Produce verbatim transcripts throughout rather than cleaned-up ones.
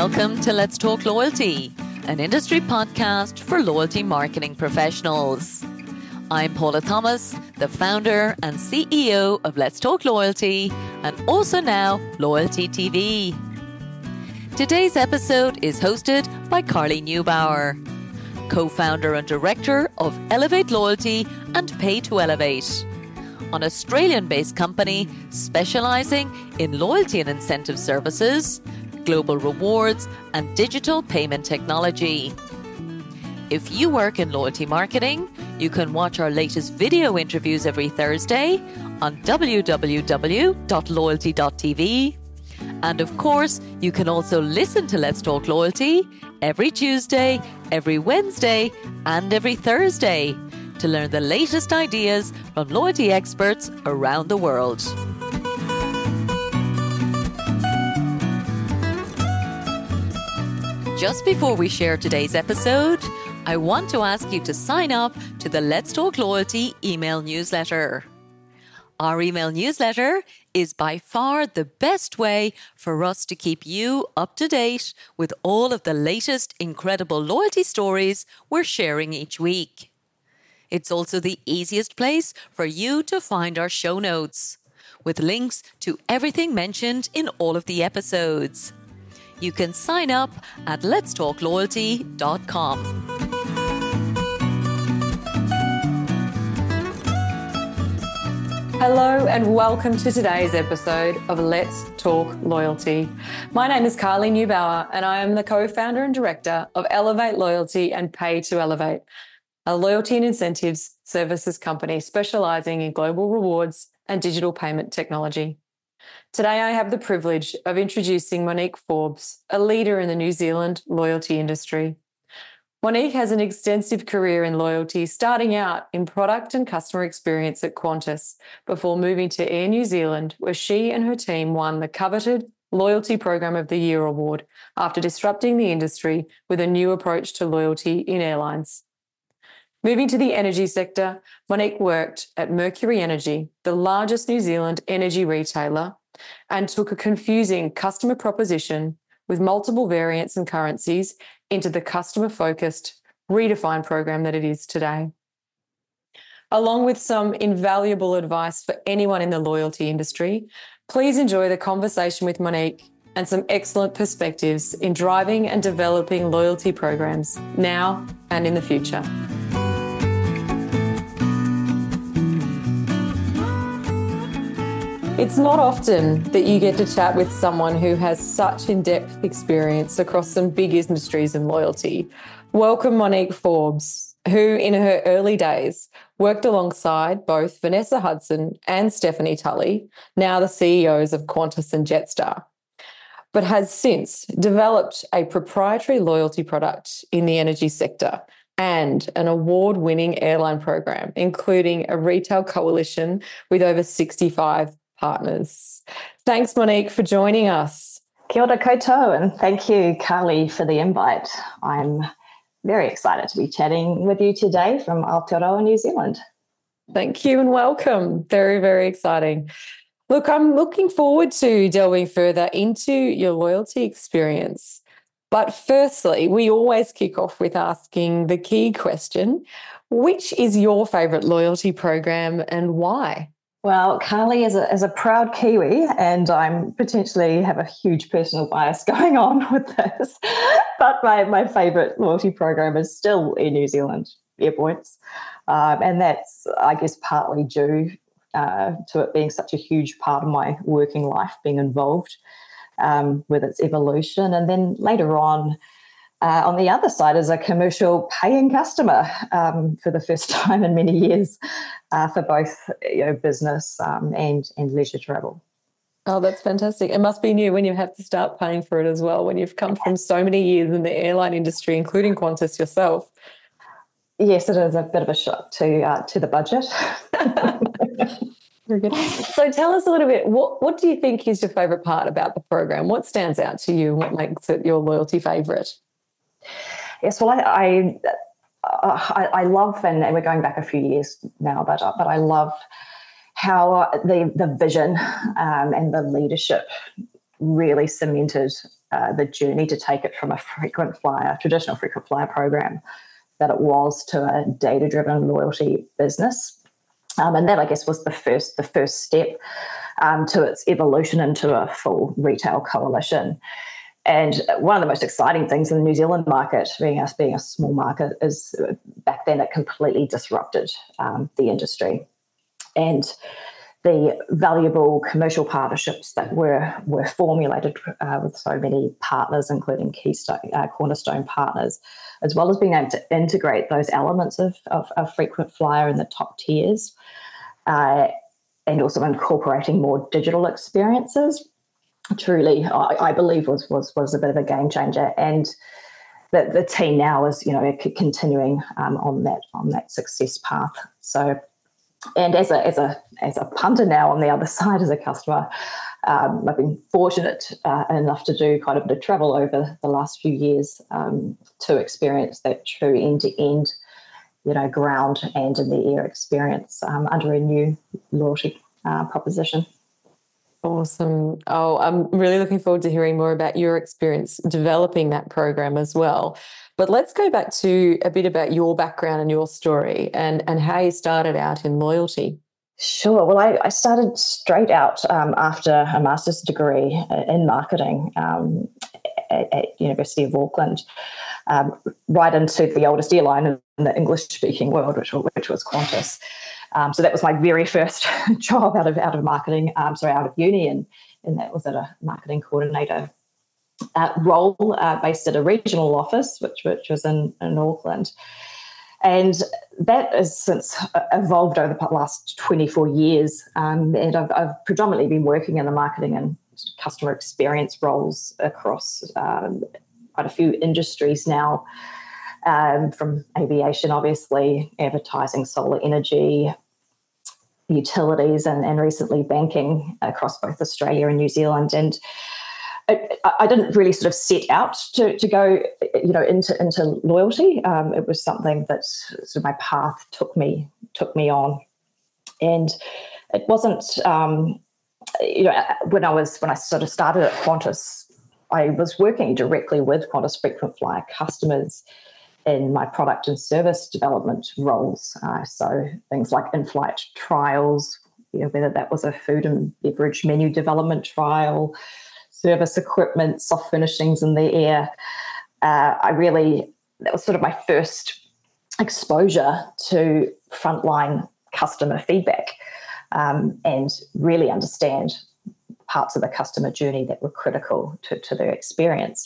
Welcome to Let's Talk Loyalty, an industry podcast for loyalty marketing professionals. I'm Paula Thomas, the founder and C E O of Let's Talk Loyalty and also now Loyalty T V. Today's episode is hosted by Carly Neubauer, co-founder and director of Elevate Loyalty and Pay to Elevate, an Australian-based company specialising in loyalty and incentive services, global rewards, and digital payment technology. If you work in loyalty marketing, you can watch our latest video interviews every Thursday on w w w dot loyalty dot t v. And of course, you can also listen to Let's Talk Loyalty every Tuesday, every Wednesday, and every Thursday to learn the latest ideas from loyalty experts around the world. Just before we share today's episode, I want to ask you to sign up to the Let's Talk Loyalty email newsletter. Our email newsletter is by far the best way for us to keep you up to date with all of the latest incredible loyalty stories we're sharing each week. It's also the easiest place for you to find our show notes, with links to everything mentioned in all of the episodes. You can sign up at lets talk loyalty dot com. Hello and welcome to today's episode of Let's Talk Loyalty. My name is Carly Neubauer and I am the co-founder and director of Elevate Loyalty and Pay to Elevate, a loyalty and incentives services company specialising in global rewards and digital payment technology. Today I have the privilege of introducing Monique Forbes, a leader in the New Zealand loyalty industry. Monique has an extensive career in loyalty, starting out in product and customer experience at Qantas before moving to Air New Zealand, where she and her team won the coveted Loyalty Program of the Year award after disrupting the industry with a new approach to loyalty in airlines. Moving to the energy sector, Monique worked at Mercury Energy, the largest New Zealand energy retailer, and took a confusing customer proposition with multiple variants and currencies into the customer-focused, redefined program that it is today. Along with some invaluable advice for anyone in the loyalty industry, please enjoy the conversation with Monique and some excellent perspectives in driving and developing loyalty programs now and in the future. It's not often that you get to chat with someone who has such in-depth experience across some big industries in loyalty. Welcome, Monique Forbes, who in her early days worked alongside both Vanessa Hudson and Stephanie Tully, now the C E Os of Qantas and Jetstar, but has since developed a proprietary loyalty product in the energy sector and an award-winning airline program, including a retail coalition with over sixty-five partners. Thanks, Monique, for joining us. Kia ora koutou, and thank you, Carly, for the invite. I'm very excited to be chatting with you today from Aotearoa, New Zealand. Thank you and welcome. Very, very exciting. Look, I'm looking forward to delving further into your loyalty experience. But firstly, we always kick off with asking the key question: which is your favourite loyalty program and why? Well, Carly is a, is a proud Kiwi, and I'm potentially have a huge personal bias going on with this. But my, my favourite loyalty program is still Air New Zealand Airpoints. Um, and that's, I guess, partly due uh, to it being such a huge part of my working life, being involved um, with its evolution. And then later on, Uh, on the other side, as a commercial paying customer um, for the first time in many years uh, for both you know, business um, and, and leisure travel. Oh, that's fantastic. It must be new when you have to start paying for it as well, when you've come from so many years in the airline industry, including Qantas yourself. Yes, it is a bit of a shock to uh, to the budget. Very good. So tell us a little bit, what, what do you think is your favourite part about the program? What stands out to you? What makes it your loyalty favourite? Yes, well, I I, uh, I I love, and we're going back a few years now, but but I love how the the vision um, and the leadership really cemented uh, the journey to take it from a frequent flyer, traditional frequent flyer program, that it was to a data-driven loyalty business. Um, and that, I guess, was the first the first step um, to its evolution into a full retail coalition. And one of the most exciting things in the New Zealand market, being us being a small market, is back then it completely disrupted um, the industry. And the valuable commercial partnerships that were were formulated uh, with so many partners, including keystone, uh, cornerstone partners, as well as being able to integrate those elements of, of, of frequent flyer in the top tiers, uh, and also incorporating more digital experiences, truly, I, I believe, was, was was a bit of a game changer. And the, the team now is, you know, continuing um, on that on that success path. So. And as a as a as a punter now on the other side as a customer, um, I've been fortunate uh, enough to do quite a bit of travel over the last few years um, to experience that true end to end, you know, ground and in the air experience um, under a new loyalty uh, proposition. Awesome. Oh, I'm really looking forward to hearing more about your experience developing that program as well. But let's go back to a bit about your background and your story and, and how you started out in loyalty. Sure. Well, I, I started straight out um, after a master's degree in marketing um, at, at University of Auckland, um, right into the oldest airline in the English-speaking world, which, which was Qantas. Um, so that was my very first job out of out of marketing, um, sorry, out of uni, and, and that was at a marketing coordinator uh, role uh, based at a regional office, which which was in, in Auckland. And that has since evolved over the last twenty-four years. Um, and I've, I've predominantly been working in the marketing and customer experience roles across um, quite a few industries now, um, from aviation, obviously, advertising, solar energy, utilities, and, and recently banking across both Australia and New Zealand. And I, I didn't really sort of set out to, to go, you know, into into loyalty. Um, it was something that sort of my path took me took me on, and it wasn't, um, you know, when I was when I sort of started at Qantas, I was working directly with Qantas frequent flyer customers in my product and service development roles. Uh, so things like in-flight trials, you know, whether that was a food and beverage menu development trial, service equipment, soft furnishings in the air. Uh, I really, that was sort of my first exposure to frontline customer feedback um, and really understand parts of the customer journey that were critical to, to their experience.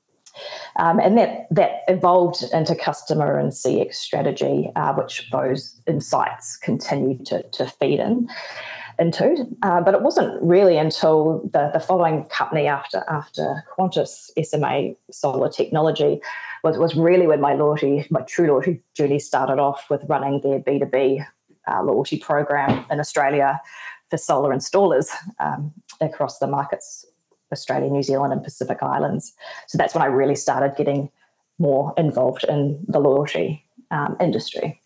Um, and that that evolved into customer and C X strategy, uh, which those insights continue to, to feed in into. Uh, but it wasn't really until the, the following company after after Qantas, S M A Solar Technology, was, was really when my loyalty, my true loyalty journey started off with running their B two B uh, loyalty program in Australia for solar installers um, across the markets, Australia, New Zealand, and Pacific Islands. So that's when I really started getting more involved in the loyalty um, industry.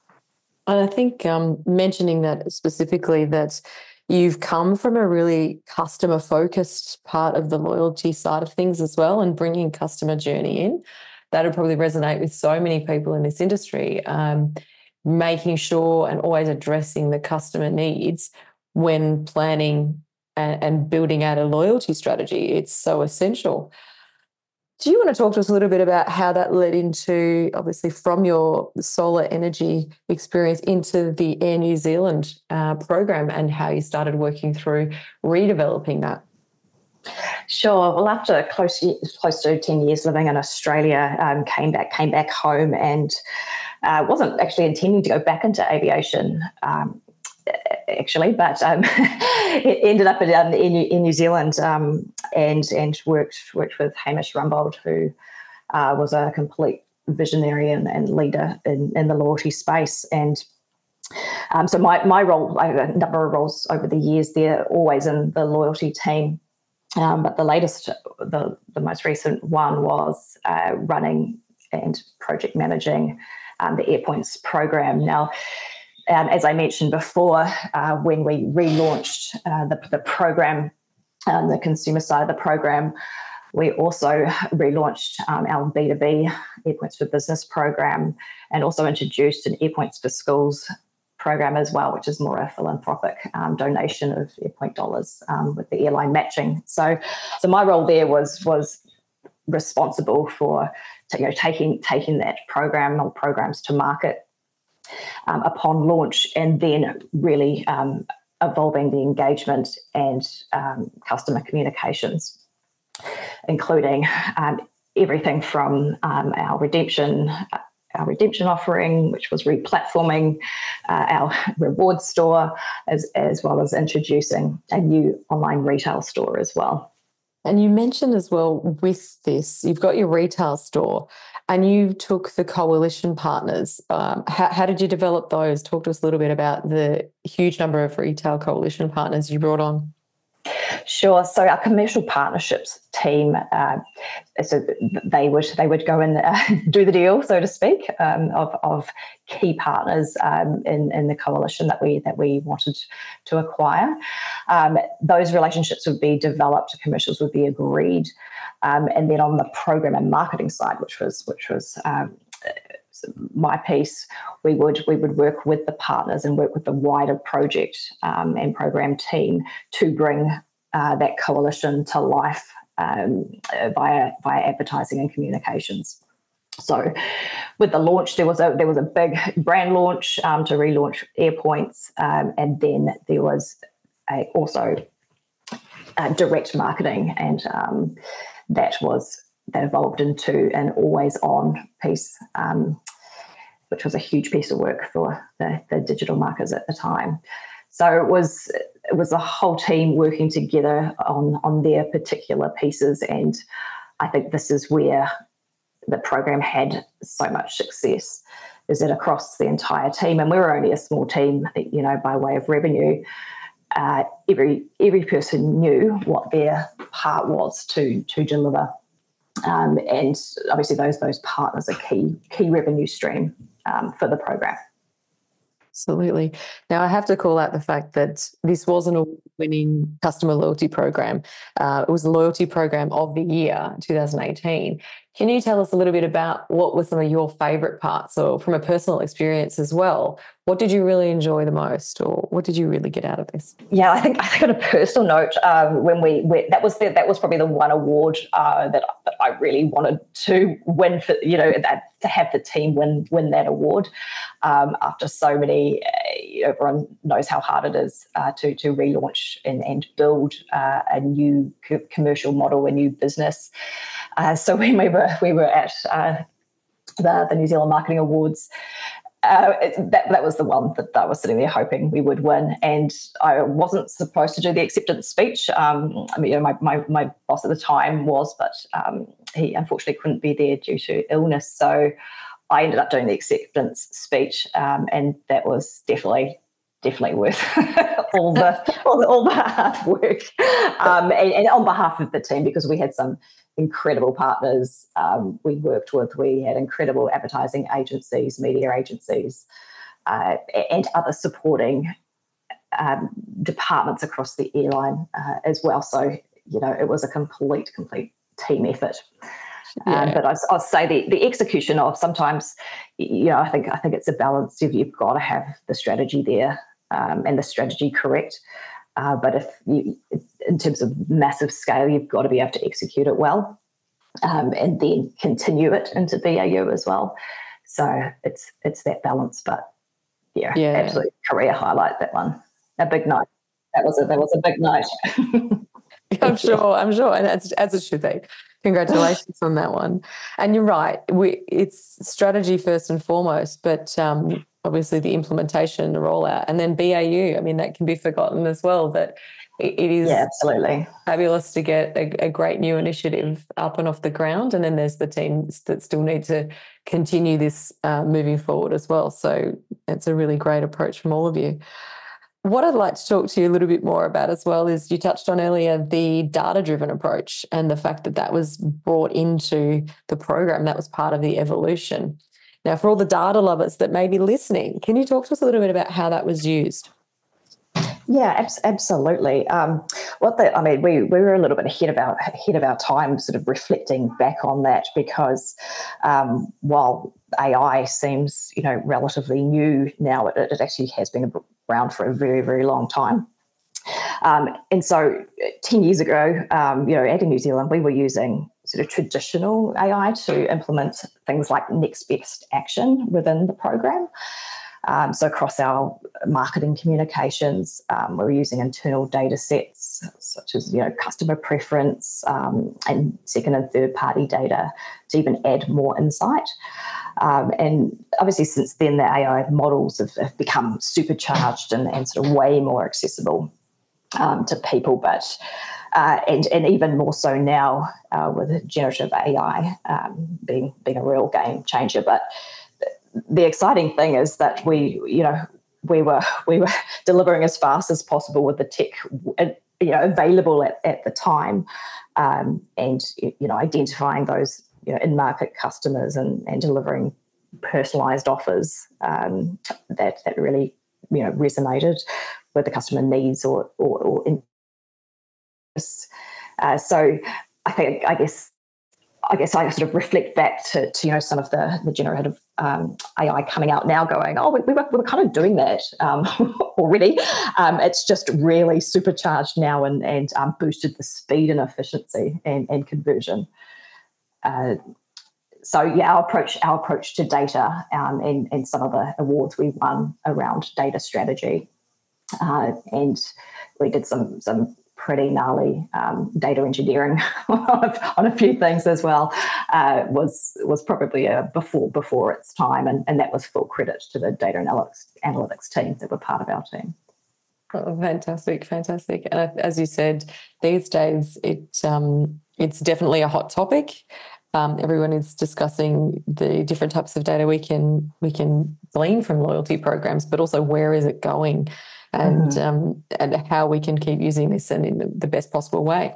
And I think um, mentioning that specifically, that you've come from a really customer-focused part of the loyalty side of things as well, and bringing customer journey in, that would probably resonate with so many people in this industry, um, making sure and always addressing the customer needs when planning and, and building out a loyalty strategy. It's so essential. Do you want to talk to us a little bit about how that led into, obviously, from your solar energy experience into the Air New Zealand uh, program, and how you started working through redeveloping that? Sure. Well, after close close to ten years living in Australia, um, came back came back home, and uh, wasn't actually intending to go back into aviation. Um, actually, but um, it ended up in, in, in New Zealand um, and and worked worked with Hamish Rumbold, who uh, was a complete visionary and, and leader in, in the loyalty space. And um, so my my role, I have a number of roles over the years there, always in the loyalty team. Um, but the latest, the, the most recent one was uh, running and project managing um, the AirPoints program. Now, Um, as I mentioned before, uh, when we relaunched uh, the, the program, um, the consumer side of the program We also relaunched um, our B two B Airpoints for Business program, and also introduced an Airpoints for Schools program as well, which is more a philanthropic um, donation of Airpoint dollars um, with the airline matching. So, so my role there was was responsible for you know taking taking that program or programs to market um, upon launch, and then really um, evolving the engagement and um, customer communications, including um, everything from um, our redemption. Our redemption offering, which was re-platforming uh, our reward store, as, as well as introducing a new online retail store as well. And you mentioned as well with this, you've got your retail store and you took the coalition partners. Um, how, how did you develop those? Talk to us a little bit about the huge number of retail coalition partners you brought on. Sure. So our commercial partnerships team, uh, so they would they would go and uh, do the deal, so to speak, um, of of key partners um, in in the coalition that we that we wanted to acquire. Um, those relationships would be developed, commercials would be agreed, um, and then on the program and marketing side, which was which was um, my piece, we would we would work with the partners and work with the wider project um, and program team to bring uh, that coalition to life um, via via advertising and communications. So, with the launch, there was a there was a big brand launch um, to relaunch Airpoints, um, and then there was a, also uh, direct marketing, and um, that was. That evolved into an always-on piece, um, which was a huge piece of work for the, the digital marketers at the time. So it was it was a whole team working together on, on their particular pieces, and I think this is where the program had so much success, is that across the entire team, and we were only a small team, you know, by way of revenue, uh, every every person knew what their part was to to deliver. Um, and obviously those those partners are key key revenue stream um, for the program. Absolutely. Now, I have to call out the fact that this wasn't a winning customer loyalty program. Uh, it was the loyalty program of the year, twenty eighteen. Can you tell us a little bit about what were some of your favourite parts, or from a personal experience as well? What did you really enjoy the most, or what did you really get out of this? Yeah, I think I think on a personal note, um, when we, we that was the, that was probably the one award uh, that that I really wanted to win for, you know, that to have the team win win that award um, after so many. Uh, everyone knows how hard it is uh, to to relaunch and and build uh, a new co- commercial model, a new business. Uh, so when we were we were at uh, the the New Zealand Marketing Awards. Uh, that that was the one that I was sitting there hoping we would win, and I wasn't supposed to do the acceptance speech. Um, I mean, you know, my, my my boss at the time was, but um, he unfortunately couldn't be there due to illness. So I ended up doing the acceptance speech, um, and that was definitely definitely worth all the all the all the hard work, um, and, and on behalf of the team, because we had some incredible partners um, we worked with. We had incredible advertising agencies, media agencies, uh, and other supporting um, departments across the airline uh, as well. So, you know, it was a complete, complete team effort. Yeah. Um, but I, I'll say the, the execution of sometimes, you know, I think I think it's a balance. You've, you've got to have the strategy there um, and the strategy correct. Uh, but if you, in terms of massive scale, you've got to be able to execute it well, um, and then continue it into B A U as well. So it's it's that balance. But yeah, yeah. Absolute career highlight, that one. A big night. That was a that was a big night. I'm sure. I'm sure, and as as it should be. Congratulations on that one. And you're right. We it's strategy first and foremost, but um, obviously the implementation, the rollout, and then B A U. I mean, that can be forgotten as well. That it, it is yeah, absolutely fabulous to get a, a great new initiative up and off the ground, and then there's the teams that still need to continue this uh, moving forward as well. So it's a really great approach from all of you. What I'd like to talk to you a little bit more about as well is you touched on earlier the data-driven approach and the fact that that was brought into the program. That was part of the evolution. Now, for all the data lovers that may be listening, can you talk to us a little bit about how that was used? Yeah, abs- absolutely. Um, what the, I mean, we, we were a little bit ahead of our ahead of our time, sort of reflecting back on that, because um, while A I seems, you know, relatively new now, it, it actually has been around for a very, very long time. Um, and so, ten years ago, um, you know, at in New Zealand, we were using sort of traditional A I to implement things like next best action within the program. Um, so across our marketing communications, um, we're using internal data sets such as, you know, customer preference um, and second and third party data to even add more insight. Um, and obviously since then, the A I models have, have become supercharged and, and sort of way more accessible um, to people, but uh, and, and even more so now uh, with generative A I um, being, being a real game changer. But the exciting thing is that we, you know, we were we were delivering as fast as possible with the tech, you know, available at, at the time, um, and you know, identifying those, you know, in-market customers and, and delivering personalised offers um, that that really, you know, resonated with the customer needs or or, or interests. Uh, so I think I guess. I guess I sort of reflect back to, to you know, some of the, the generative um, A I coming out now going, oh, we, we, were, we were kind of doing that um, already. Um, it's just really supercharged now and, and um, boosted the speed and efficiency and, and conversion. Uh, so, yeah, our approach our approach to data um, and, and some of the awards we won around data strategy. Uh, and we did some some pretty gnarly um, data engineering on a few things as well. Uh, was was probably a before before its time, and, and that was full credit to the data analytics analytics team that were part of our team. Oh, fantastic, fantastic! And as you said, these days it um, it's definitely a hot topic. Um, everyone is discussing the different types of data we can we can glean from loyalty programs, but also where is it going, and mm-hmm. um, and how we can keep using this and in the, the best possible way.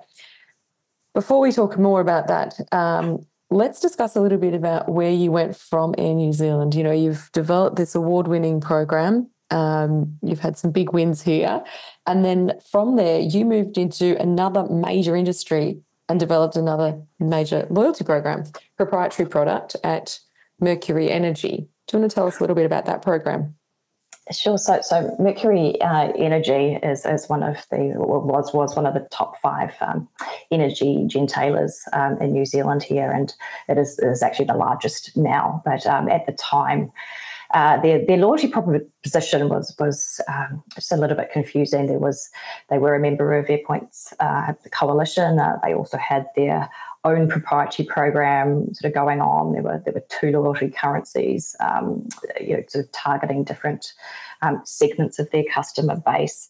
Before we talk more about that, um, let's discuss a little bit about where you went from Air New Zealand. You know, you've developed this award-winning program. Um, you've had some big wins here, and then from there you moved into another major industry and developed another major loyalty program, proprietary product at Mercury Energy. Do you want to tell us a little bit about that program? Sure. So, so Mercury uh, Energy is, is one of the was was one of the top five um, energy gentailers um, in New Zealand here, and it is, is actually the largest now. But um, at the time, uh, their their loyalty proposition was was um, just a little bit confusing. There was they were a member of Airpoints uh, Coalition. Uh, they also had their own proprietary program sort of going on. There were there were two loyalty currencies, um, you know, sort of targeting different um, segments of their customer base.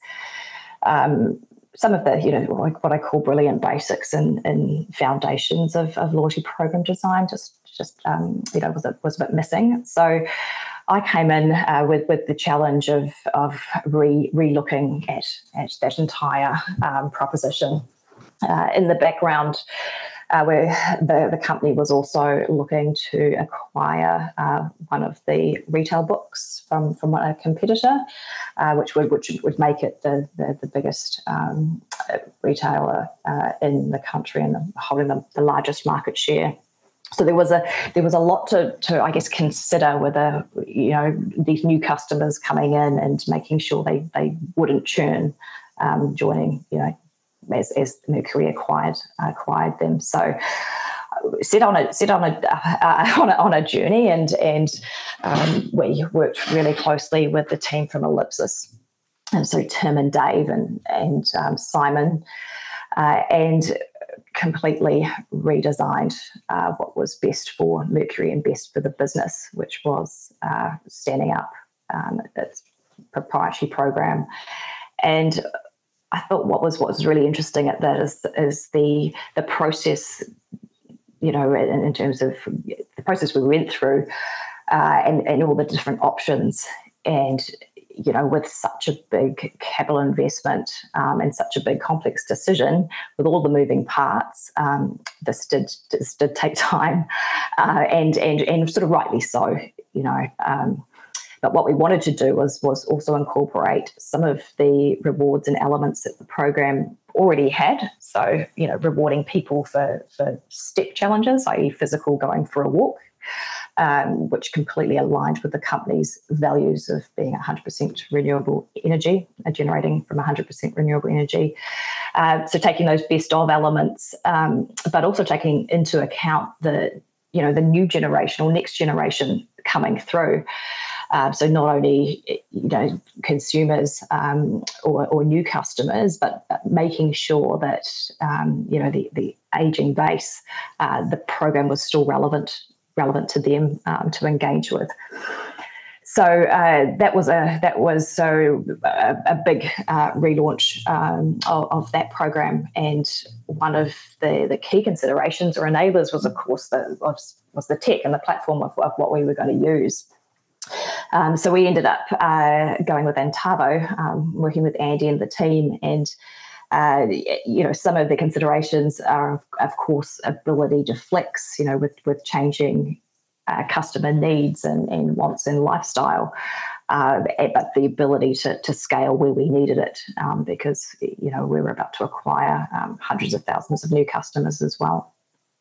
Um, some of the, you know, like what I call brilliant basics and, and foundations of, of loyalty program design just just um, you know was a, was a bit missing. So I came in uh, with with the challenge of of re re-looking at at that entire um, proposition. Uh, in the background, Uh, where the, the company was also looking to acquire uh, one of the retail books from, from a competitor, uh, which would which would make it the the, the biggest um, retailer uh, in the country and holding the, the largest market share. So there was a there was a lot to to I guess consider with a, you know, these new customers coming in and making sure they they wouldn't churn um, joining, you know, as, as Mercury acquired acquired them. So set on a set on a uh, on a on a journey, and and um, we worked really closely with the team from Ellipsis, and so Tim and Dave and and um, Simon, uh, and completely redesigned uh, what was best for Mercury and best for the business, which was uh, standing up um, its proprietary program. And I thought what was what was really interesting at that is is the the process, you know, in, in terms of the process we went through, uh, and and all the different options, and you know, with such a big capital investment um, and such a big complex decision with all the moving parts, um, this did this did take time, uh, and and and sort of rightly so, you know. Um, But what we wanted to do was, was also incorporate some of the rewards and elements that the program already had. So, you know, rewarding people for, for step challenges, that is physical going for a walk, um, which completely aligned with the company's values of being one hundred percent renewable energy, uh, generating from one hundred percent renewable energy. Uh, so taking those best of elements, um, but also taking into account the, you know, the new generation or next generation coming through. Uh, so not only, you know, consumers um, or, or new customers, but making sure that, um, you know, the, the aging base, uh, the program was still relevant relevant to them um, to engage with. So uh, that was a that was so a, a big uh, relaunch um, of, of that program, and one of the, the key considerations or enablers was, of course, the was, was the tech and the platform of, of what we were going to use. Um, so we ended up uh, going with Antavo, um, working with Andy and the team, and uh, you know, some of the considerations are, of course, ability to flex, you know, with with changing uh, customer needs and, and wants and lifestyle, uh, but the ability to to scale where we needed it, um, because you know we were about to acquire um, hundreds of thousands of new customers as well.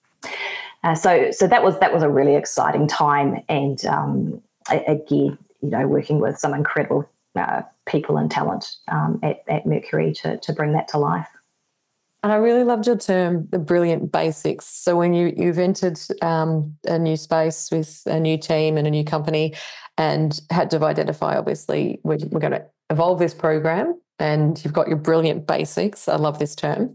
Uh, so so that was that was a really exciting time, and um, again, you know, working with some incredible uh, people and talent um, at, at Mercury to, to bring that to life. And I really loved your term, the brilliant basics. So when you, you've entered um, a new space with a new team and a new company and had to identify, obviously, we're, we're going to evolve this program, and you've got your brilliant basics. I love this term.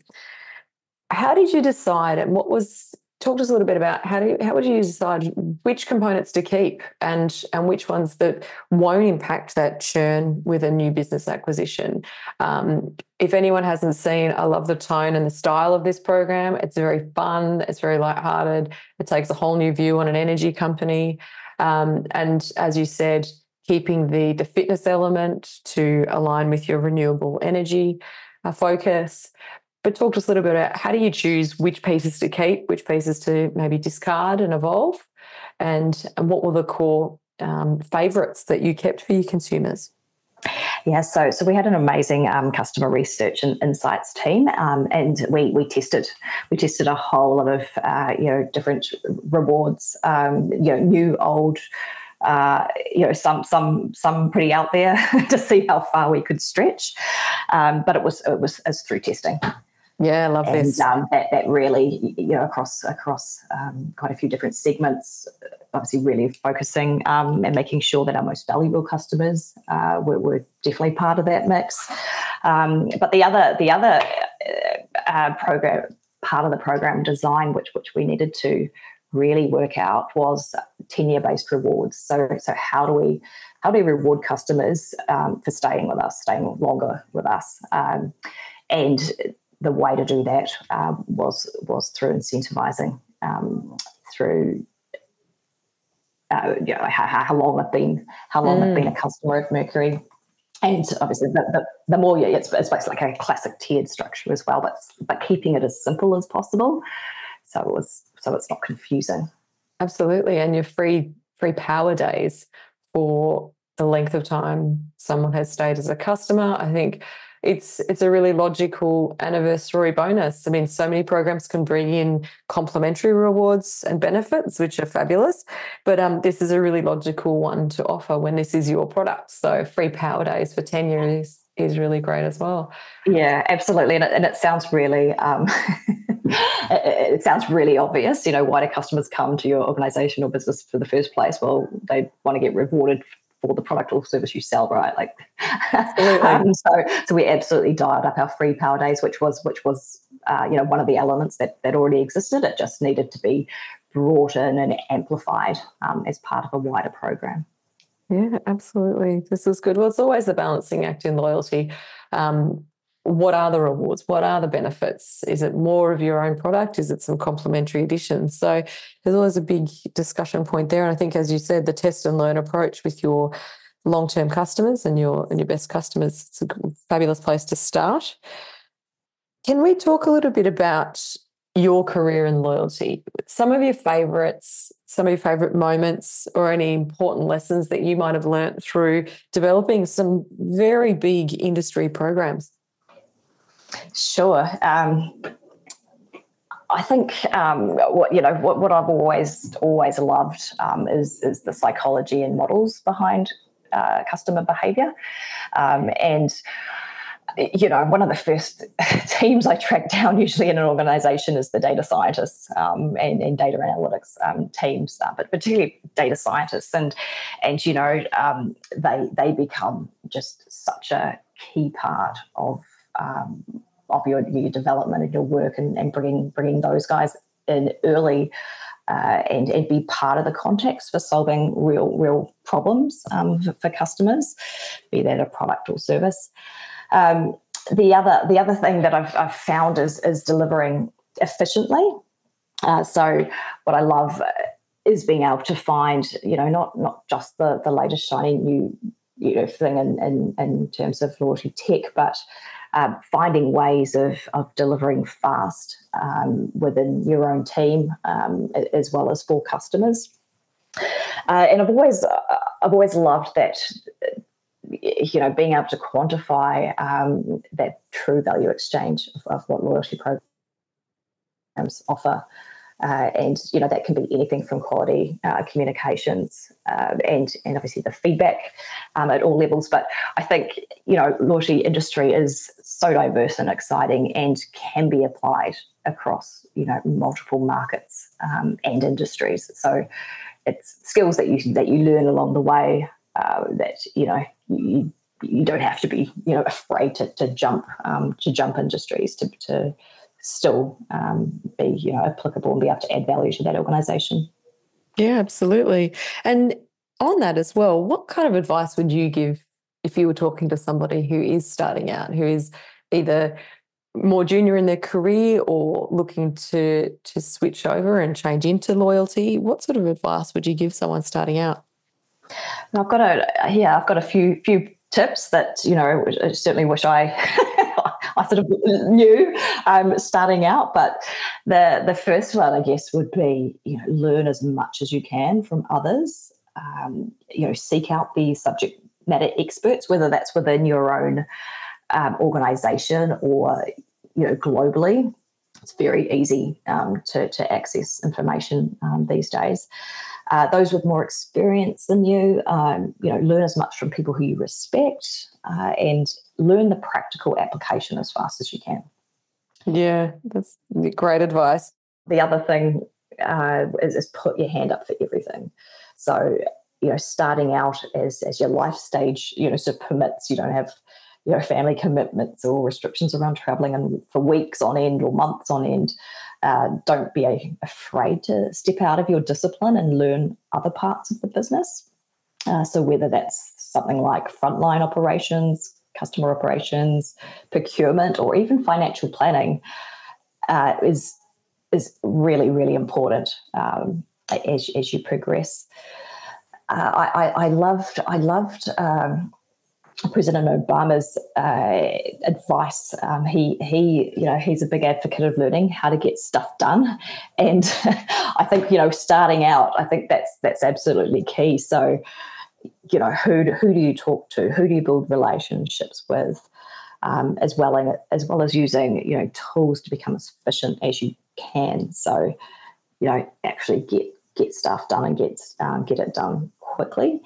How did you decide, and what was... Talk to us a little bit about how do you, how would you decide which components to keep and and which ones that won't impact that churn with a new business acquisition. Um, if anyone hasn't seen, I love the tone and the style of this program. It's very fun. It's very lighthearted. It takes a whole new view on an energy company. Um, and as you said, keeping the, the fitness element to align with your renewable energy uh, focus. But talk to us a little bit about how do you choose which pieces to keep, which pieces to maybe discard and evolve, and, and what were the core um, favourites that you kept for your consumers? Yeah, so so we had an amazing um, customer research and insights team, um, and we we tested we tested a whole lot of uh, you know different rewards, um, you know, new, old. Uh, you know, some some some pretty out there to see how far we could stretch, um, but it was it was, it was through testing. Yeah, I love and, this. Um, that that really, you know, across across um, quite a few different segments, obviously really focusing um, and making sure that our most valuable customers uh, were, were definitely part of that mix. Um, but the other the other uh, program part of the program design, which which we needed to really work out, was tenure-based rewards. So so how do we how do we reward customers um, for staying with us, staying longer with us, um, and the way to do that uh, was was through incentivizing, um, through uh, you know, how, how long I've been how long mm. I've been a customer of Mercury, and obviously the, the, the more you, it's, it's basically like a classic tiered structure as well, but but keeping it as simple as possible, so it was so it's not confusing. Absolutely, and your free free power days for the length of time someone has stayed as a customer. I think it's it's a really logical anniversary bonus. I mean, so many programs can bring in complimentary rewards and benefits, which are fabulous, but um, this is a really logical one to offer when this is your product. So free power days for tenure is, is really great as well. Yeah, absolutely. And it, and it sounds really... Um, it, it sounds really obvious, you know, why do customers come to your organisation or business for the first place? Well, they want to get rewarded for the product or service you sell, right? Like, um, so so we absolutely dialed up our free power days, which was which was uh, you know one of the elements that that already existed. It just needed to be brought in and amplified um, as part of a wider program. Yeah, absolutely. This is good. Well, it's always the balancing act in loyalty. Um, what are the rewards? What are the benefits? Is it more of your own product? Is it some complementary additions? So there's always a big discussion point there. And I think, as you said, the test and learn approach with your long-term customers and your and your best customers, it's a fabulous place to start. Can we talk a little bit about your career in loyalty, some of your favorites, some of your favorite moments or any important lessons that you might have learnt through developing some very big industry programs? Sure. Um, I think um, what you know what, what I've always always loved um, is is the psychology and models behind uh, customer behaviour, um, and you know one of the first teams I track down usually in an organisation is the data scientists um, and, and data analytics um, teams, uh, but particularly data scientists, and and you know um, they they become just such a key part of um, of your, your development and your work, and, and bringing bringing those guys in early uh, and, and be part of the context for solving real real problems um, for, for customers, be that a product or service. Um, the other the other thing that I've, I've found is is delivering efficiently. Uh, so what I love is being able to find, you know, not not just the the latest shiny new you know thing in in, in terms of loyalty tech, but Uh, finding ways of, of delivering fast um, within your own team um, as well as for customers. Uh, and I've always uh, I've always loved that, you know, being able to quantify um, that true value exchange of, of what loyalty programs offer. Uh, and, you know, that can be anything from quality uh, communications uh, and, and obviously the feedback um, at all levels. But I think, you know, loyalty industry is so diverse and exciting and can be applied across, you know, multiple markets um, and industries. So it's skills that you that you learn along the way uh, that, you know, you, you don't have to be, you know, afraid to, to jump um, to jump industries to to still um, be, you know, applicable and be able to add value to that organisation. Yeah, absolutely. And on that as well, what kind of advice would you give if you were talking to somebody who is starting out, who is either more junior in their career or looking to to switch over and change into loyalty? What sort of advice would you give someone starting out? And I've got a yeah, I've got a few few tips that, you know, I certainly wish I I sort of knew um, starting out. But the the first one, I guess, would be, you know, learn as much as you can from others. Um, you know, seek out the subject matter experts, whether that's within your own um, organisation or, you know, globally. It's very easy um, to to access information um, these days. Uh, those with more experience than you, um, you know, learn as much from people who you respect, uh, and learn the practical application as fast as you can. Yeah, that's great advice. The other thing uh, is, is put your hand up for everything. So, you know, starting out as as your life stage, you know, so permits, you don't have, you know, family commitments or restrictions around traveling and for weeks on end or months on end. Uh, don't be afraid to step out of your discipline and learn other parts of the business. Uh, so whether that's something like frontline operations, customer operations, procurement, or even financial planning uh, is is really, really important um, as, as you progress. Uh, I, I loved I loved um, President Obama's uh, advice. Um, he he you know he's a big advocate of learning how to get stuff done, and I think, you know, starting out, I think that's that's absolutely key. So, you know, who do, who do you talk to? Who do you build relationships with? Um, as well as as well as using, you know, tools to become as efficient as you can. So, you know, actually get get stuff done and get um, get it done quickly.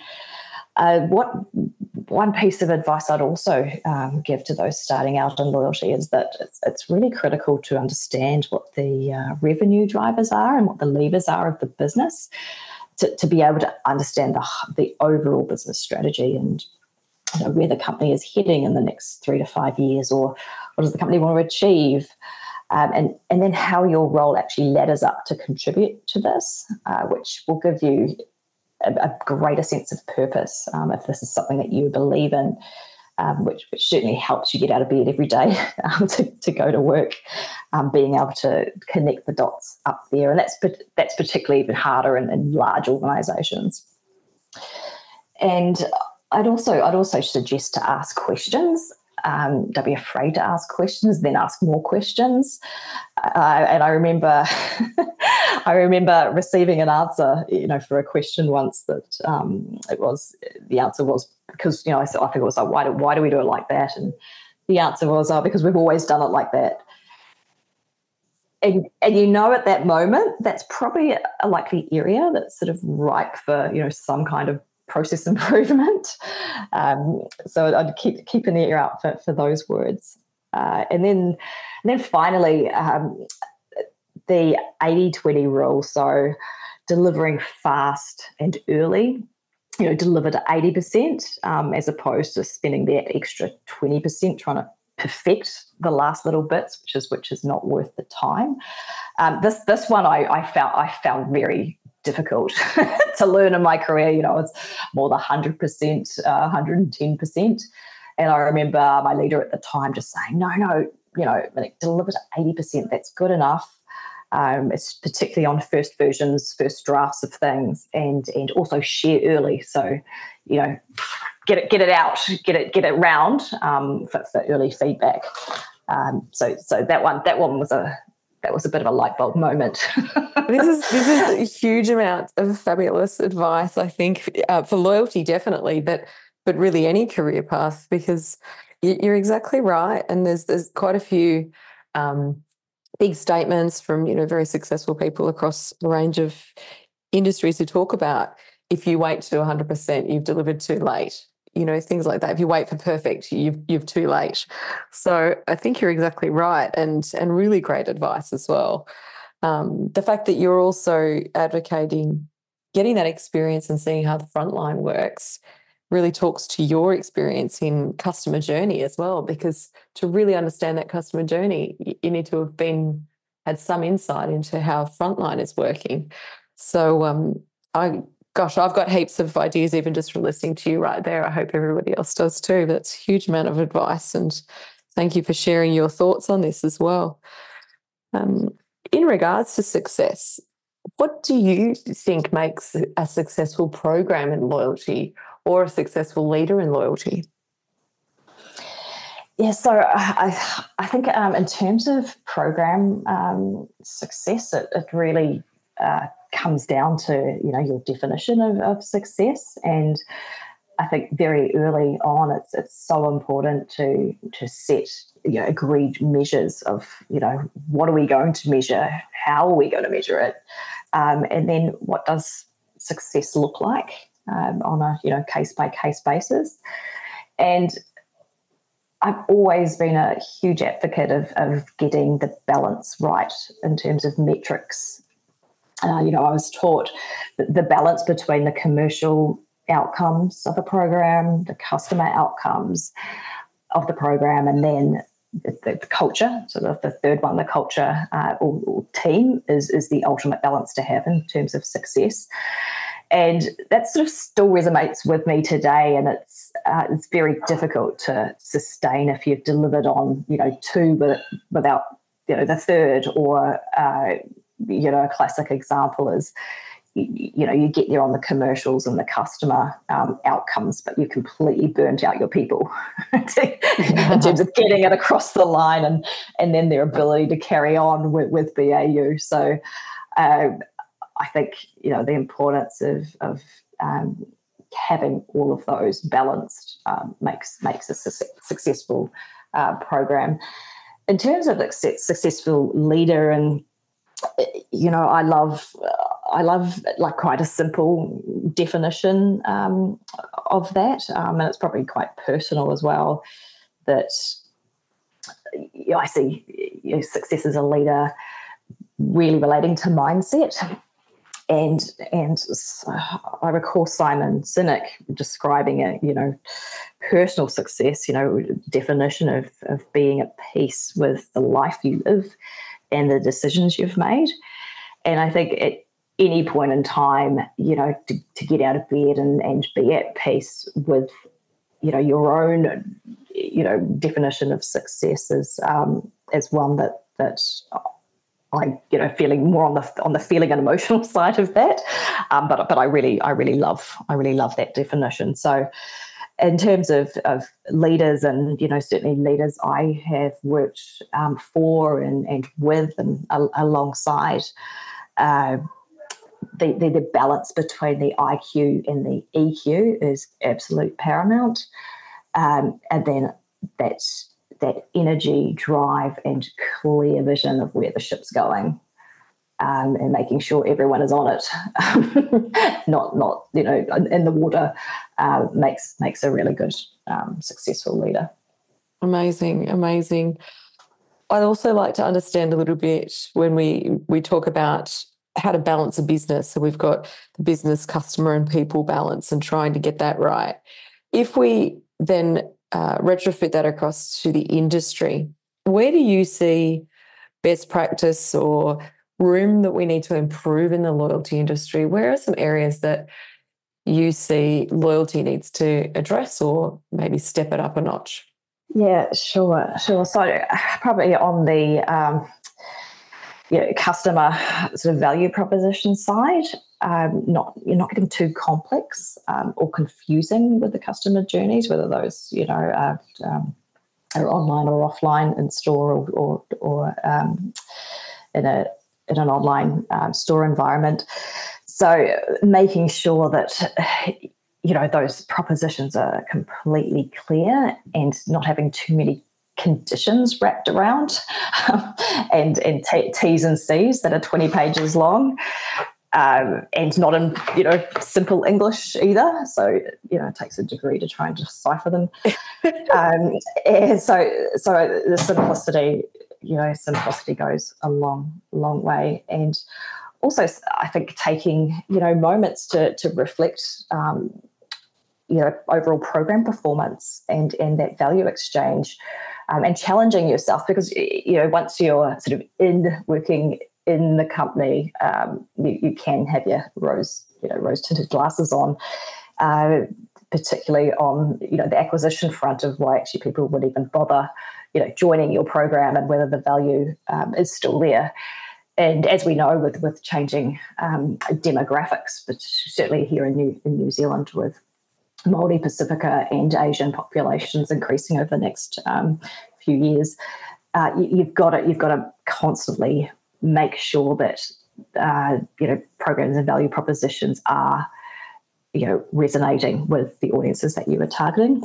Uh, what one piece of advice I'd also um, give to those starting out in loyalty is that it's, it's really critical to understand what the uh, revenue drivers are and what the levers are of the business to, to be able to understand the, the overall business strategy and, you know, where the company is heading in the next three to five years, or what does the company want to achieve, um, and, and then how your role actually ladders up to contribute to this, uh, which will give you a, a greater sense of purpose um, if this is something that you believe in, um, which, which certainly helps you get out of bed every day um, to, to go to work, um, being able to connect the dots up there. And that's that's particularly even harder in, in large organisations. And I'd also I'd also suggest to ask questions. um, don't be afraid to ask questions, then ask more questions. Uh, and I remember, I remember receiving an answer, you know, for a question once that um, it was the answer was because you know I, I think it was like why do why do we do it like that? And the answer was oh because we've always done it like that. And and you know at that moment that's probably a likely area that's sort of ripe for you know some kind of process improvement. Um, so I'd keep keep an ear out for, for those words. Uh, and then and then finally, um, the eighty twenty rule. So delivering fast and early, you know, deliver to eighty percent um, as opposed to spending that extra twenty percent trying to perfect the last little bits, which is which is not worth the time. Um, this this one I, I found I found very difficult to learn in my career. You know, it's more than one hundred percent, uh, one hundred ten percent. And I remember my leader at the time just saying, no, no, you know, deliver to eighty percent. That's good enough. Um, it's particularly on first versions, first drafts of things, and and also share early. So, you know, get it get it out, get it get it round um, for, for early feedback. Um, so so that one that one was a that was a bit of a light bulb moment. This is this is a huge amount of fabulous advice, I think, uh, for loyalty, definitely, but but really any career path, because you're exactly right. And there's there's quite a few um, big statements from you know very successful people across a range of industries who talk about if you wait to one hundred percent, you've delivered too late. You know, things like that. If you wait for perfect, you've you've too late. So I think you're exactly right, and and really great advice as well. Um, the fact that you're also advocating getting that experience and seeing how the frontline works really talks to your experience in customer journey as well, because to really understand that customer journey, you need to have been had some insight into how frontline is working. So um, I. Gosh, I've got heaps of ideas even just from listening to you right there. I hope everybody else does too. That's a huge amount of advice, and thank you for sharing your thoughts on this as well. Um, in regards to success, what do you think makes a successful program in loyalty or a successful leader in loyalty? Yeah, so I, I think um, in terms of program um, success, it, it really uh, comes down to, you know, your definition of, of success. And I think very early on, it's it's so important to to set, you know, agreed measures of, you know, what are we going to measure? How are we going to measure it? Um, and then what does success look like um, on a, you know, case-by-case basis? And I've always been a huge advocate of, of getting the balance right in terms of metrics. Uh, you know, I was taught that the balance between the commercial outcomes of a program, the customer outcomes of the program, and then the, the culture. So the, the third one, the culture uh, or, or team, is, is the ultimate balance to have in terms of success. And that sort of still resonates with me today, and it's uh, it's very difficult to sustain if you've delivered on, you know, two but without, you know, the third, or uh, you know, a classic example is, you, you know, you get there on the commercials and the customer um, outcomes, but you completely burnt out your people in terms of getting it across the line, and and then their ability to carry on with, with B A U. So uh, I think, you know, the importance of of um, having all of those balanced um, makes makes a su- successful uh, program. In terms of a successful leader, and you know, I love, I love like quite a simple definition um, of that, um, and it's probably quite personal as well. That you know, I see, you know, success as a leader really relating to mindset, and and I recall Simon Sinek describing it, you know, personal success, you know, definition of of being at peace with the life you live and the decisions you've made. And I think at any point in time, you know, to, to get out of bed and, and be at peace with, you know, your own, you know, definition of success is um, is one that that I, you know, feeling more on the on the feeling and emotional side of that. Um, but but I really I really love I really love that definition. So in terms of, of leaders, and you know, certainly leaders I have worked um, for and, and with and uh, alongside, uh, the, the the balance between the I Q and the E Q is absolute paramount, um, and then that's that energy, drive, and clear vision of where the ship's going. Um, and making sure everyone is on it, not not you know in the water, uh, makes makes a really good um, successful leader. Amazing, amazing. I'd also like to understand a little bit when we we talk about how to balance a business. So we've got the business, customer, and people balance, and trying to get that right. If we then uh, retrofit that across to the industry, where do you see best practice or room that we need to improve in the loyalty industry? Where are some areas that you see loyalty needs to address or maybe step it up a notch? Yeah, sure, sure. So probably on the um, you know, customer sort of value proposition side, um, not you're not getting too complex um, or confusing with the customer journeys, whether those you know are, um, are online or offline in store or or, or um, in a in an online um, store environment. So making sure that, you know, those propositions are completely clear and not having too many conditions wrapped around um, and, and t- T's and C's that are twenty pages long, um, and not in, you know, simple English either. So, you know, it takes a degree to try and decipher them. um, and so, so the simplicity, you know, simplicity goes a long, long way. And also, I think taking, you know, moments to to reflect, um, you know, overall program performance and and that value exchange, um, and challenging yourself, because, you know, once you're sort of in working in the company, um, you, you can have your rose, you know, rose tinted glasses on, uh, particularly on, you know, the acquisition front of why actually people would even bother, you know, joining your program and whether the value um, is still there. And as we know, with with changing um, demographics, but certainly here in New in New Zealand, with Māori, Pacifica, and Asian populations increasing over the next um, few years, uh, you, you've got to you've got to constantly make sure that uh, you know programs and value propositions are, you know, resonating with the audiences that you are targeting.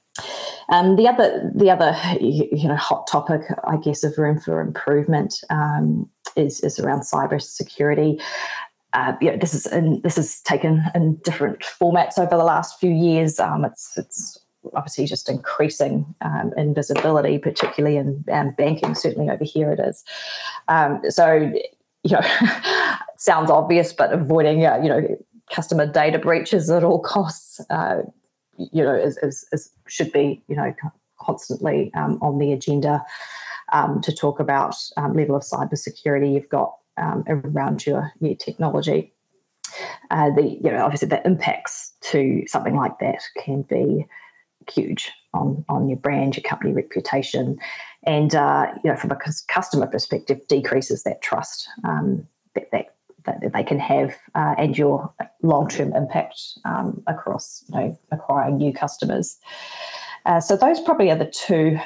Um, the other, the other, you know, hot topic, I guess, of room for improvement um, is is around cyber security. Uh, you know, this is in, this is taken in different formats over the last few years. Um, it's it's obviously just increasing um, in visibility, particularly in um, banking. Certainly over here it is. Um, so, you know, it sounds obvious, but avoiding, uh, you know, customer data breaches at all costs, uh, you know, is, is, is should be, you know, constantly um, on the agenda um, to talk about um, level of cybersecurity you've got um, around your new technology. Uh, the, you know, obviously the impacts to something like that can be huge on, on your brand, your company reputation, and, uh, you know, from a customer perspective, decreases that trust um, that, that that they can have, uh, and your long-term impact um, across, you know, acquiring new customers. Uh, so those probably are the two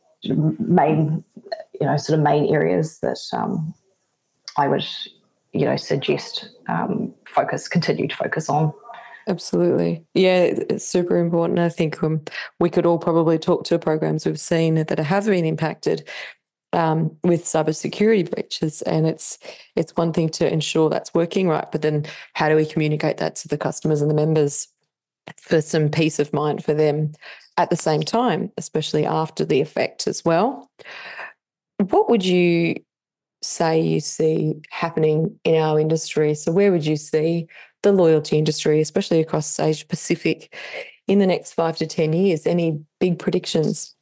main, you know, sort of main areas that um, I would, you know, suggest um, focus, continue to focus on. Absolutely. Yeah, it's super important. I think um, we could all probably talk to programs we've seen that have been impacted Um, with cybersecurity breaches, and it's it's one thing to ensure that's working right, but then how do we communicate that to the customers and the members for some peace of mind for them at the same time, especially after the effect as well? What would you say you see happening in our industry? So where would you see the loyalty industry, especially across Asia Pacific, in the next five to ten years? Any big predictions?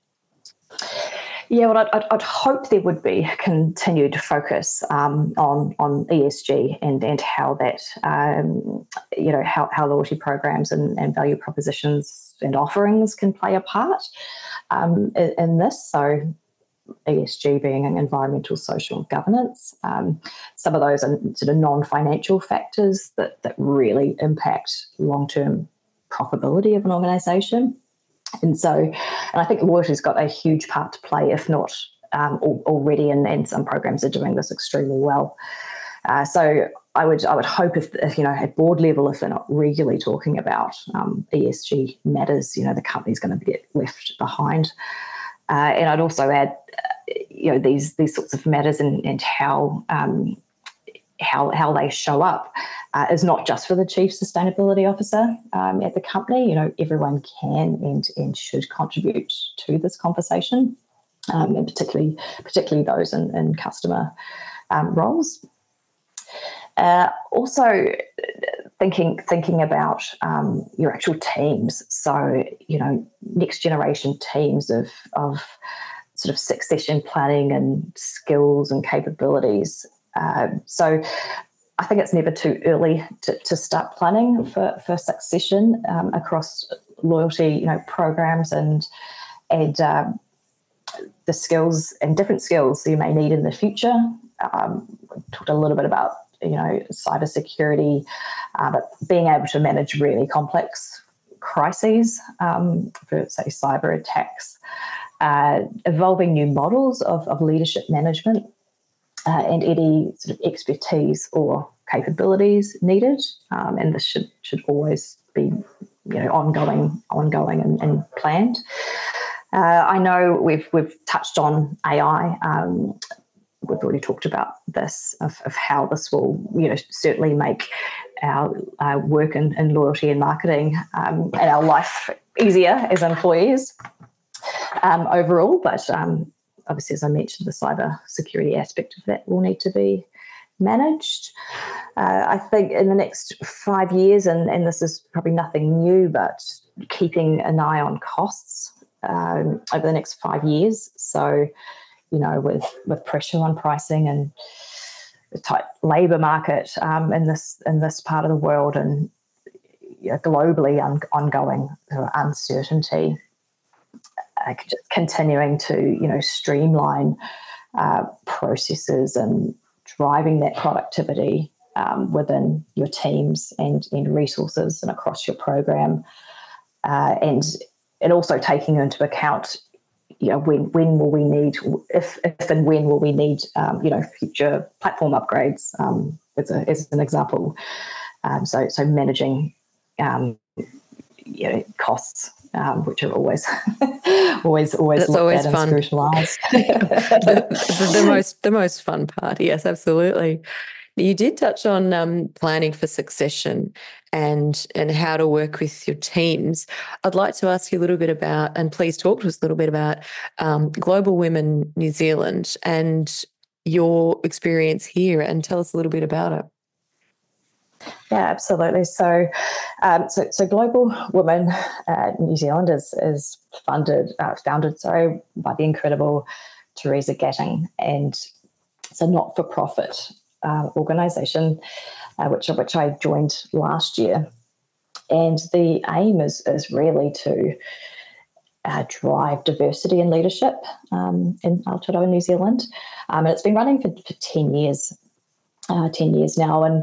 Yeah, well, I'd, I'd hope there would be continued focus um, on on E S G and and how that um, you know how, how loyalty programs and, and value propositions and offerings can play a part um, in, in this. So E S G being an environmental, social, and governance. Um, some of those are sort of non-financial factors that that really impact long-term profitability of an organisation. And so, and I think loyalty's got a huge part to play, if not um, already, and, and some programs are doing this extremely well. Uh, so I would I would hope if, if, you know, at board level, if they're not regularly talking about um, E S G matters, you know, the company's going to get left behind. Uh, and I'd also add, uh, you know, these these sorts of matters and, and how um, how how they show up uh, is not just for the chief sustainability officer um, at the company. You know, everyone can and and should contribute to this conversation, um, and particularly particularly those in, in customer um, roles. Uh, also, thinking thinking about um, your actual teams. So, you know, next generation teams of of sort of succession planning and skills and capabilities. Uh, so I think it's never too early to, to start planning for, for succession um, across loyalty, you know, programs and and um, the skills and different skills you may need in the future. Um, we talked a little bit about, you know, cybersecurity, uh, but being able to manage really complex crises, um, for say cyber attacks, uh, evolving new models of, of leadership management. Uh, and any sort of expertise or capabilities needed, um, and this should should always be, you know, ongoing, ongoing and, and planned. Uh, I know we've we've touched on A I. Um, we've already talked about this of, of how this will, you know, certainly make our uh, work in, in loyalty and marketing um, and our life easier as employees um, overall, but. Um, Obviously, as I mentioned, the cyber security aspect of that will need to be managed. Uh, I think in the next five years, and, and this is probably nothing new, but keeping an eye on costs um, over the next five years. So, you know, with, with pressure on pricing and the tight labour market um, in this in this part of the world, and you know, globally un- ongoing uncertainty. Uh, just continuing to, you know, streamline uh, processes and driving that productivity um, within your teams and, and resources and across your program, uh, and and also taking into account, you know, when when will we need, if if and when will we need, um, you know, future platform upgrades um, as, a, as an example. Um, so so managing, um, you know, costs. Um, which are always, always, always That's looked always at fun. and scrutinised. the, the, the most, the most fun part. Yes, absolutely. You did touch on um, planning for succession and and how to work with your teams. I'd like to ask you a little bit about, and please talk to us a little bit about um, Global Women New Zealand and your experience here, and tell us a little bit about it. Yeah, absolutely. So, um, so, so Global Women uh, New Zealand is is funded, uh, founded, sorry, by the incredible Teresa Gatting, and it's a not-for-profit uh, organisation, uh, which which I joined last year, and the aim is is really to uh, drive diversity and leadership um, in Aotearoa New Zealand, um, and it's been running for, for ten years, uh, ten years now, and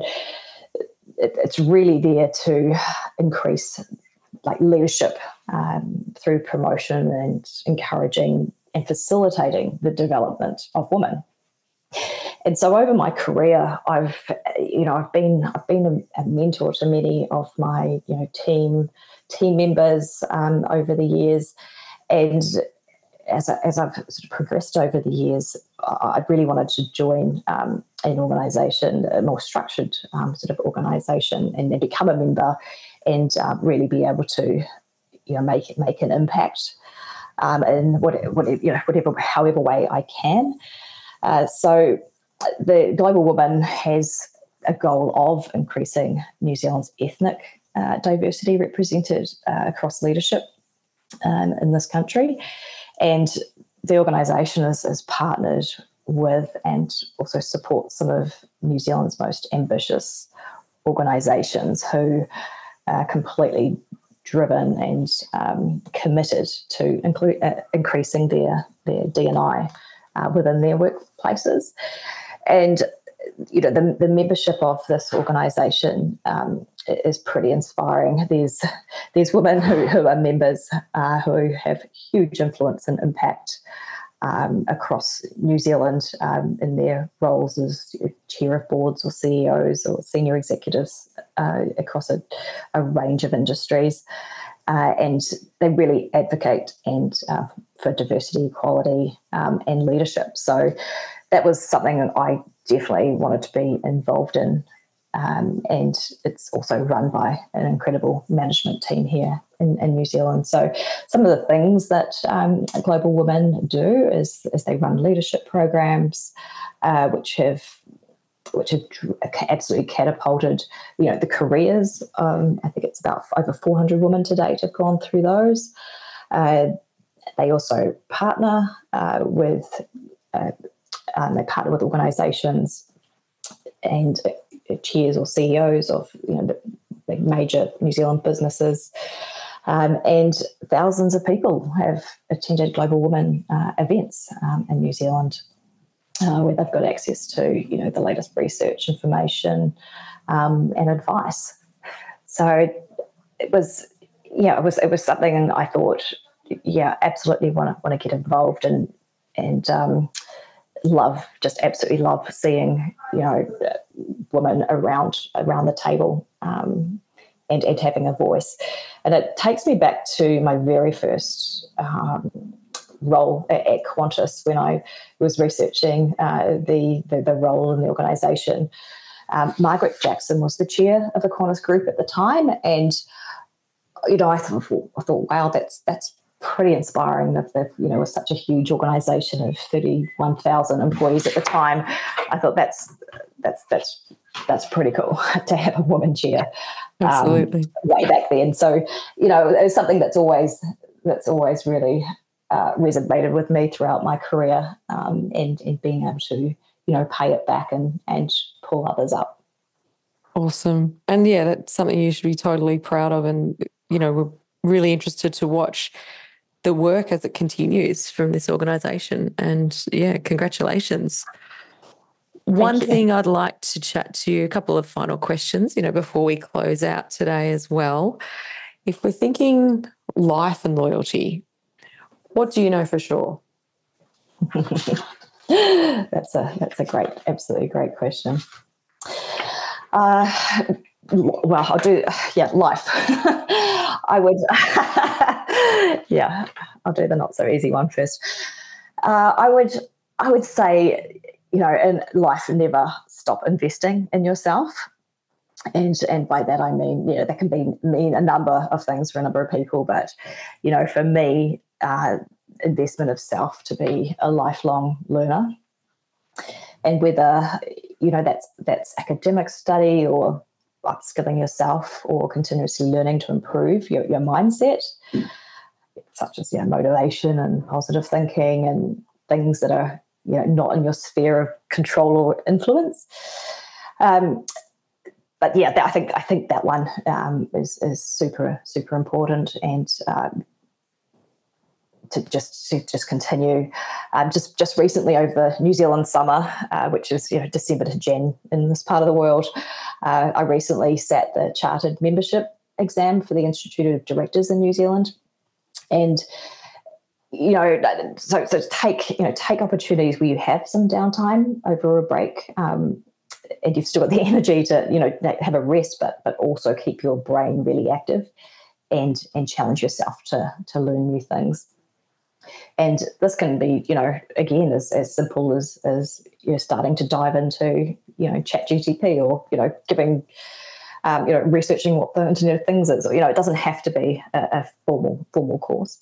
it's really there to increase like leadership um, through promotion and encouraging and facilitating the development of women. And so over my career, I've, you know, I've been I've been a, a mentor to many of my, you know, team team members um, over the years, and as I, as I've sort of progressed over the years, I really wanted to join um, an organisation, a more structured um, sort of organisation, and then become a member, and uh, really be able to, you know, make make an impact um, in whatever, whatever, you know, whatever, however way I can. Uh, so, the Global Woman has a goal of increasing New Zealand's ethnic uh, diversity represented uh, across leadership um, in this country. And the organisation is, is partnered with and also supports some of New Zealand's most ambitious organisations who are completely driven and um, committed to include, uh, increasing their, their D and I uh, within their workplaces. And you know, the, the membership of this organisation um, is pretty inspiring. There's there's women who, who are members uh, who have huge influence and impact um, across New Zealand um, in their roles as chair of boards or C E Os or senior executives uh, across a, a range of industries. Uh, and they really advocate and uh, for diversity, equality, um, and leadership. So that was something that I definitely wanted to be involved in. Um, and it's also run by an incredible management team here in, in New Zealand. So some of the things that um, Global Women do is, is they run leadership programs, uh, which have which have absolutely catapulted, you know, the careers. Um, I think it's about over four hundred women to date have gone through those. Uh, they also partner uh, with, uh, um, they partner with organisations and uh, chairs or C E Os of, you know, the, the major New Zealand businesses. Um, and thousands of people have attended Global Women uh, events um, in New Zealand. Uh, where they've got access to, you know, the latest research, information, um, and advice. So it was, yeah, it was it was something I thought, yeah, absolutely want to want to get involved in, and um, love, just absolutely love seeing, you know, women around around the table um, and and having a voice. And it takes me back to my very first Um, role at, at Qantas when I was researching uh, the, the the role in the organisation. Um, Margaret Jackson was the chair of the Qantas Group at the time, and you know I thought I thought wow that's that's pretty inspiring that the, you know, was such a huge organisation of thirty-one thousand employees at the time. I thought that's that's that's that's pretty cool to have a woman chair. Absolutely, um, way back then. So you know it's something that's always that's always really Uh, resonated with me throughout my career, um, and, and being able to, you know, pay it back and, and pull others up. Awesome. And yeah, that's something you should be totally proud of. And, you know, we're really interested to watch the work as it continues from this organisation. And yeah, congratulations. Thank One you. thing I'd like to chat to you, a couple of final questions, you know, before we close out today as well. If we're thinking life and loyalty, what do you know for sure? that's a that's a great, absolutely great question. Uh, well, I'll do yeah, life. I would yeah, I'll do the not so easy one first. Uh, I would I would say, you know, in life, never stop investing in yourself. And and by that I mean, you know, that can be mean a number of things for a number of people, but you know, for me, uh, investment of self to be a lifelong learner, and whether you know that's that's academic study or upskilling yourself or continuously learning to improve your, your mindset, such as, you know, motivation and positive thinking and things that are, you know, not in your sphere of control or influence. Um, But yeah, I think I think that one um, is is super super important, and um, to just to just continue. Um, just just recently over the New Zealand summer, uh, which is, you know, December to Jan in this part of the world, uh, I recently sat the chartered membership exam for the Institute of Directors in New Zealand, and you know, so so take you know take opportunities where you have some downtime over a break. Um, and you've still got the energy to, you know, have a rest, but but also keep your brain really active and and challenge yourself to to learn new things. And this can be, you know, again, as, as simple as as you're starting to dive into, you know, ChatGPT, or, you know, giving, um, you know, researching what the Internet of Things is. You know, it doesn't have to be a, a formal formal course.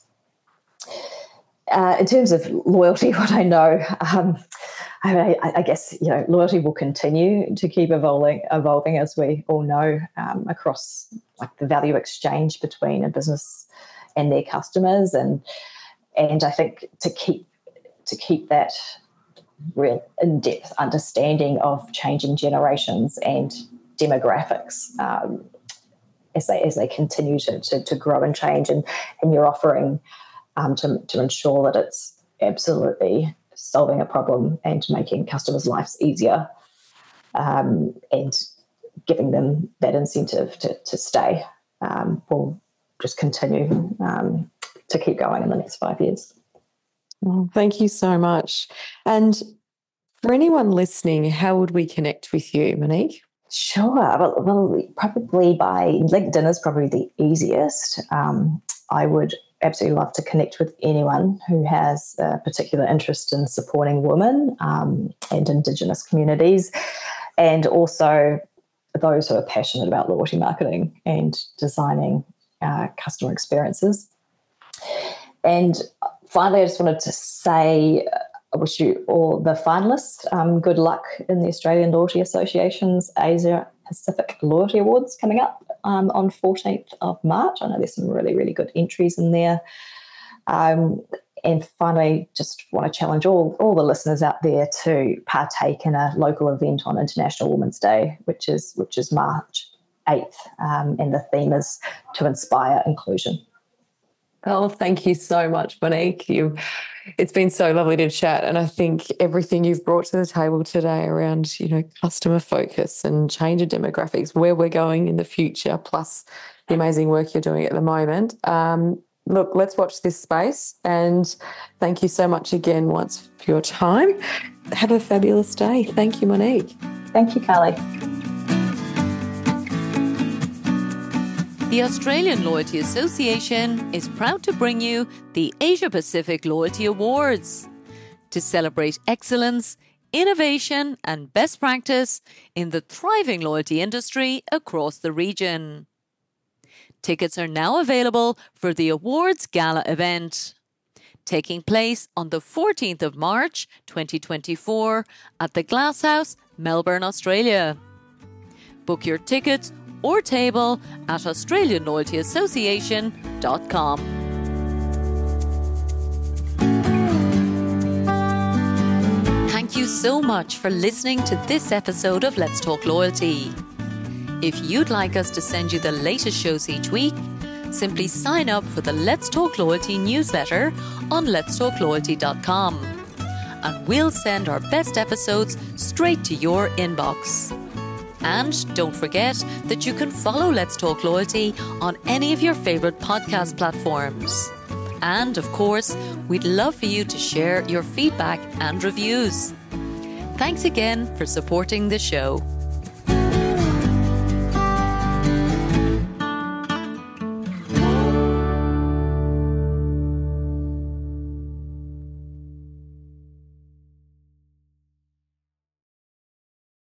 Uh, in terms of loyalty, what I know, um, I, I guess, you know, loyalty will continue to keep evolving, evolving as we all know, um, across like the value exchange between a business and their customers, and and I think to keep to keep that real in-depth understanding of changing generations and demographics um, as they as they continue to to, to grow and change, and and you're offering um, to to ensure that it's absolutely solving a problem and making customers' lives easier. um, and giving them that incentive to, to stay um, will just continue um, to keep going in the next five years. Well, thank you so much. And for anyone listening, how would we connect with you, Monique? Sure. Well, well probably by LinkedIn is probably the easiest. Um, I would absolutely love to connect with anyone who has a particular interest in supporting women um, and Indigenous communities, and also those who are passionate about loyalty marketing and designing uh, customer experiences. And finally, I just wanted to say, I wish you all the finalists um, good luck in the Australian Loyalty Association's Asia Pacific Loyalty Awards coming up um, on fourteenth of March. I know there's some really, really good entries in there. Um, and finally, just want to challenge all, all the listeners out there to partake in a local event on International Women's Day, which is which is March eighth, um, and the theme is to inspire inclusion. Oh, thank you so much, Monique. You, it's been so lovely to chat, and I think everything you've brought to the table today around, you know, customer focus and change of demographics, where we're going in the future, plus the amazing work you're doing at the moment. Um, look, let's watch this space, and thank you so much again once for your time. Have a fabulous day. Thank you, Monique. Thank you, Carly. The Australian Loyalty Association is proud to bring you the Asia Pacific Loyalty Awards to celebrate excellence, innovation and best practice in the thriving loyalty industry across the region. Tickets are now available for the awards gala event, taking place on the fourteenth of March twenty twenty-four at the Glasshouse, Melbourne, Australia. Book your tickets or table at australian loyalty association dot com. Thank you so much for listening to this episode of Let's Talk Loyalty. If you'd like us to send you the latest shows each week, simply sign up for the Let's Talk Loyalty newsletter on lets talk loyalty dot com, and we'll send our best episodes straight to your inbox. And don't forget that you can follow Let's Talk Loyalty on any of your favourite podcast platforms. And of course, we'd love for you to share your feedback and reviews. Thanks again for supporting the show.